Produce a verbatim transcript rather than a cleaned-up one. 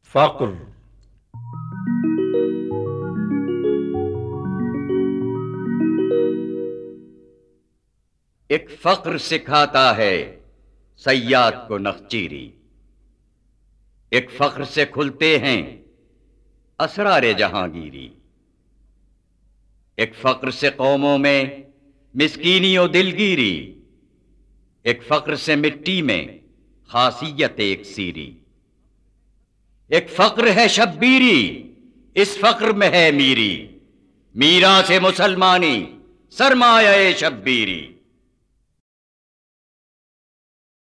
फक्र। एक फक्र सिखाता है सय्याद को नखचीरी, एक फक्र से खुलते हैं असरारे जहांगीरी। एक फक्र से कौमों में मिस्कीनी और दिलगीरी, एक फक्र से मिट्टी में खासियत एक सीरी। एक फक्र है शब्बीरी, इस फक्र में है मीरी, मीरा से मुसलमानी सरमाया शब्बीरी।